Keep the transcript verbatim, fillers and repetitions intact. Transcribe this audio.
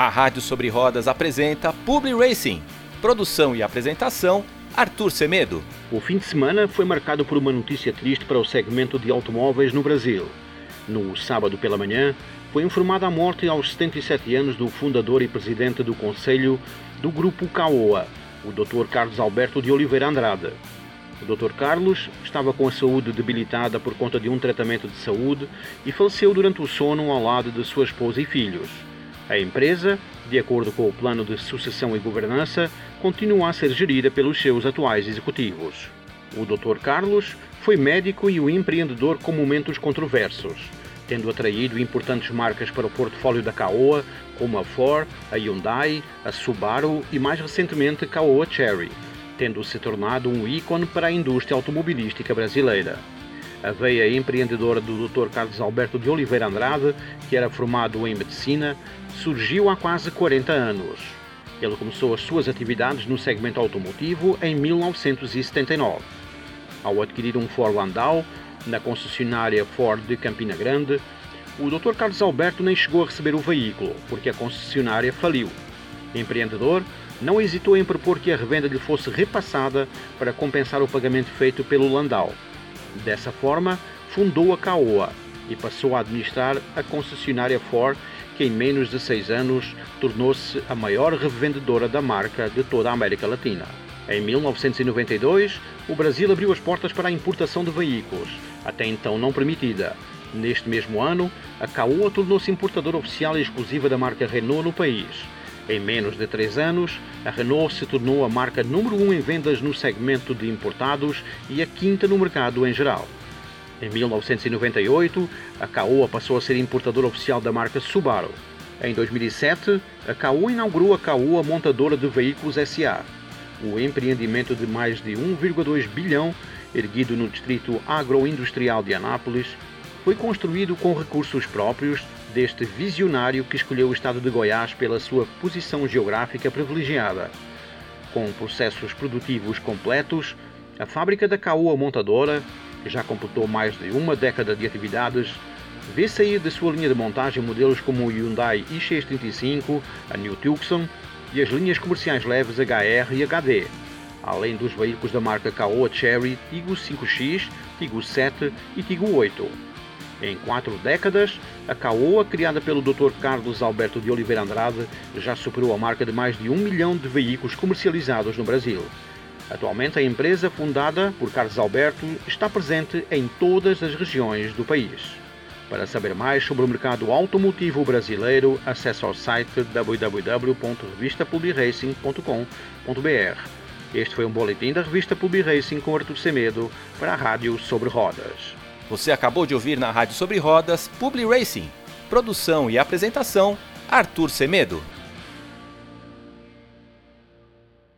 A Rádio Sobre Rodas apresenta Publi Racing. Produção e apresentação, Arthur Semedo. O fim de semana foi marcado por uma notícia triste para o segmento de automóveis no Brasil. No sábado pela manhã, foi informada a morte aos setenta e sete anos do fundador e presidente do Conselho do Grupo Caoa, o doutor Carlos Alberto de Oliveira Andrade. O doutor Carlos estava com a saúde debilitada por conta de um tratamento de saúde e faleceu durante o sono ao lado de sua esposa e filhos. A empresa, de acordo com o plano de sucessão e governança, continua a ser gerida pelos seus atuais executivos. O doutor Carlos foi médico e um empreendedor com momentos controversos, tendo atraído importantes marcas para o portfólio da Caoa, como a Ford, a Hyundai, a Subaru e mais recentemente a Caoa Chery, tendo se tornado um ícone para a indústria automobilística brasileira. A veia empreendedora do doutor Carlos Alberto de Oliveira Andrade, que era formado em medicina, surgiu há quase quarenta anos. Ele começou as suas atividades no segmento automotivo em mil novecentos e setenta e nove. Ao adquirir um Ford Landau na concessionária Ford de Campina Grande, o doutor Carlos Alberto nem chegou a receber o veículo, porque a concessionária faliu. Empreendedor, não hesitou em propor que a revenda lhe fosse repassada para compensar o pagamento feito pelo Landau. Dessa forma, fundou a Caoa e passou a administrar a concessionária Ford, que em menos de seis anos tornou-se a maior revendedora da marca de toda a América Latina. Em mil novecentos e noventa e dois, o Brasil abriu as portas para a importação de veículos, até então não permitida. Neste mesmo ano, a Caoa tornou-se importadora oficial e exclusiva da marca Renault no país. Em menos de três anos, a Renault se tornou a marca número um em vendas no segmento de importados e a quinta no mercado em geral. Em mil novecentos e noventa e oito, a Caoa passou a ser importadora oficial da marca Subaru. Em dois mil e sete, a Caoa inaugurou a Caoa Montadora de Veículos S A O empreendimento de mais de um vírgula dois bilhão, erguido no distrito agroindustrial de Anápolis, foi construído com recursos próprios deste visionário que escolheu o estado de Goiás pela sua posição geográfica privilegiada. Com processos produtivos completos, a fábrica da Caoa Montadora, que já completou mais de uma década de atividades, vê sair de sua linha de montagem modelos como o Hyundai i X trinta e cinco, a New Tucson e as linhas comerciais leves H R e H D, além dos veículos da marca Caoa Chery, Tiggo cinco X, Tiggo sete e Tiggo oito. Em quatro décadas, a Caoa, criada pelo doutor Carlos Alberto de Oliveira Andrade, já superou a marca de mais de um milhão de veículos comercializados no Brasil. Atualmente, a empresa, fundada por Carlos Alberto, está presente em todas as regiões do país. Para saber mais sobre o mercado automotivo brasileiro, acesse ao site w w w ponto revista publi racing ponto com ponto b r. Este foi um boletim da revista Publi Racing com Arthur Semedo para a Rádio Sobre Rodas. Você acabou de ouvir na Rádio Sobre Rodas Publi Racing. Produção e apresentação, Arthur Semedo.